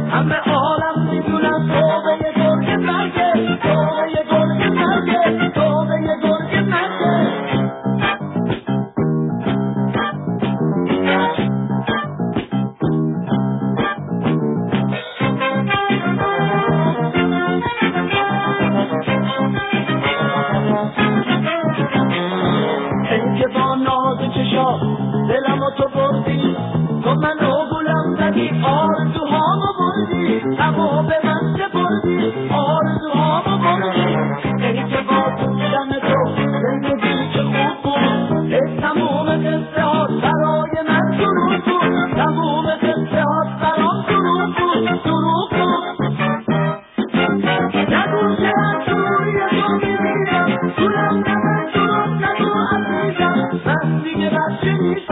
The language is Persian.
همه عالم میدونن توبه یه گرگ مرگه، توبه یه گرگ مرگه، توبه یه گرگ مرگه. ای که با ناز چشا دلمو تو بردی، تو منو گلم زدی، آرزوهامو بردی، تمام به من سپردی، آرزوهامو بردی. ای که با دوستم تو زندگی چه خوب بود، ای تموم قصه ها برای من دروغ بود، تموم قصه ها برام دروغ بود، دروغ بود. نگو که از روی تو میمیرم، گلم نمه دروغ نگو عزیزم، من دیگه بچه نیستم.